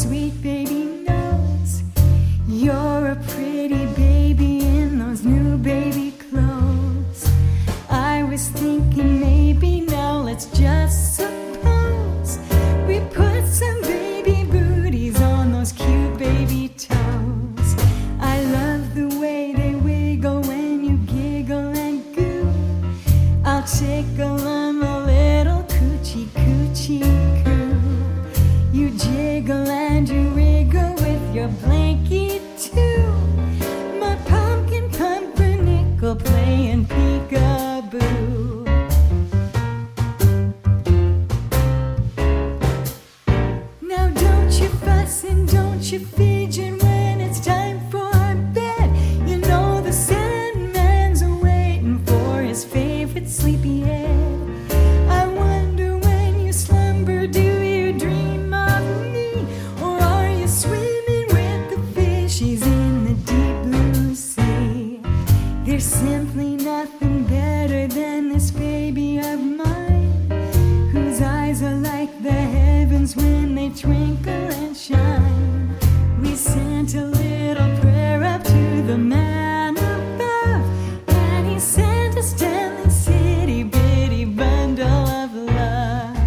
sweet baby nose. You're a pretty baby in those new baby clothes. I was thinking maybe now let's just suppose we put some baby booties on those cute baby toes. I love the way they wiggle when you giggle and goo. I'll tickle them a little coochie coochie coo. You jiggle and you wriggle with your blankie too. My pumpkin pumpernickel playing peekaboo. Now don't you fuss and don't you fidget when it's time for bed. You know the Sandman's waiting for his favorite sleepyhead. I wonder when you slumber, do you dream of me? Or are you swimming with the fishies in the deep blue sea? There's simply nothing better than this baby of mine, whose eyes are like the heavens when they twinkle and shine. We sent a little prayer up to the man above, and he sent us down the city bitty bundle of love.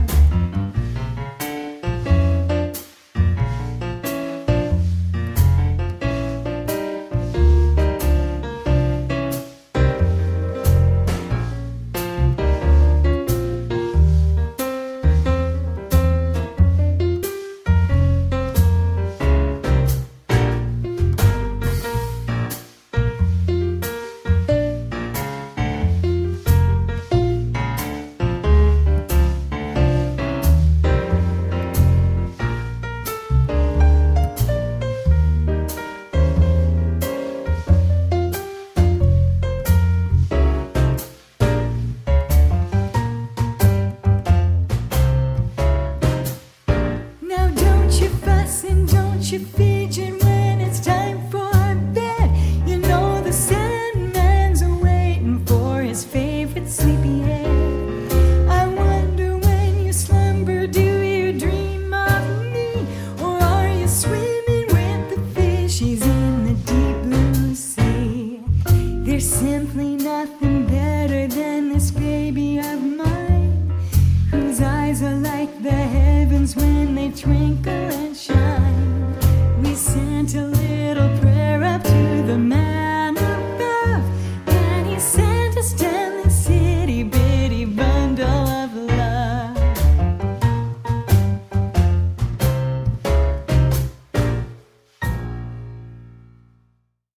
Now don't you fuss and don't you fidget when it's time for bed. You know the Sandman's waiting for his favorite sleepyhead. I wonder when you slumber, do you dream of me? Or are you swimming with the fishies in the deep blue sea? There's simply nothing better than this baby of mine, whose eyes are like the heavens when they twinkle and shine. We sent a little prayer up to the man